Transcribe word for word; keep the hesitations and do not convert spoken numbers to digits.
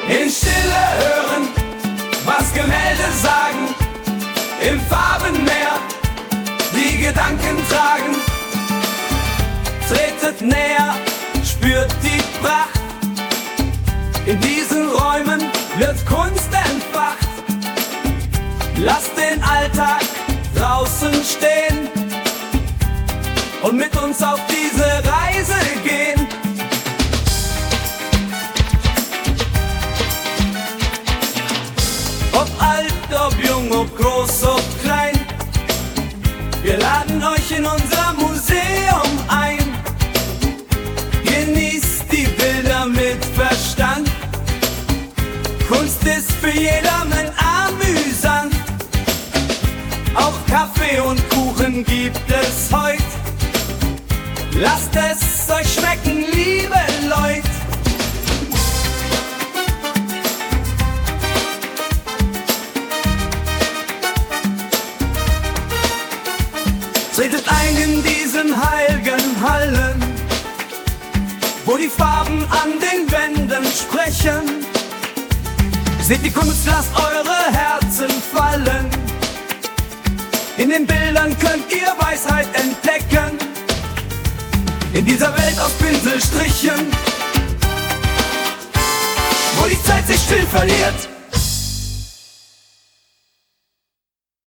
In Stille hören, was Gemälde sagen, im Farbenmeer die Gedanken tragen. Tretet näher, spürt die Pracht, in diesen Räumen wird Kunst entfacht. Lasst den Alltag draußen stehen und mit uns auf diese Reise gehen. Ob alt, ob jung, ob groß, ob klein, wir laden euch in unser Museum ein. Genießt die Bilder mit Verstand, Kunst ist für jedermann amüsant. Auch Kaffee und Kuchen gibt es heut, lasst es euch schmecken, liebe Leute. Tretet ein in diesen heiligen Hallen, wo die Farben an den Wänden sprechen. Seht die Kunst, lasst eure Herzen fallen. In den Bildern könnt ihr Weisheit entdecken. In dieser Welt aus Pinselstrichen, wo die Zeit sich still verliert.